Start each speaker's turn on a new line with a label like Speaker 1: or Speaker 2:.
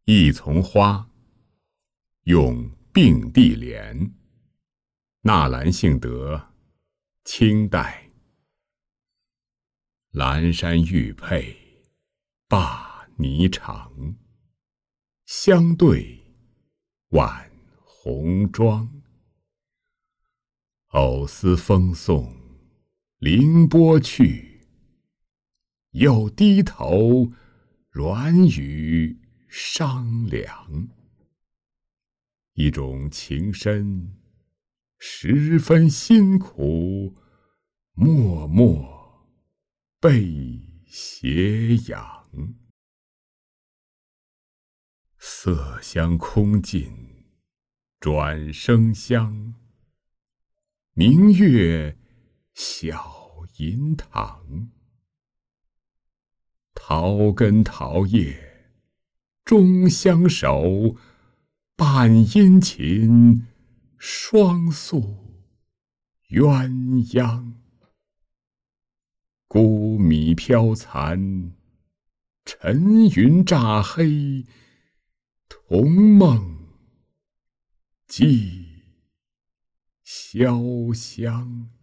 Speaker 1: 一丛花，用并蒂莲。纳兰性德，清代。阑珊玉佩，灞霓裳。相对晚红妆。藕丝风送凌波去，又低头软语商量。一种情深，十分辛苦，默默被斜阳。色香空尽转生香，明月小银塘。桃根桃叶终相守，半殷勤双宿鸳鸯。孤米飘残，沉云乍黑，同梦寄潇湘。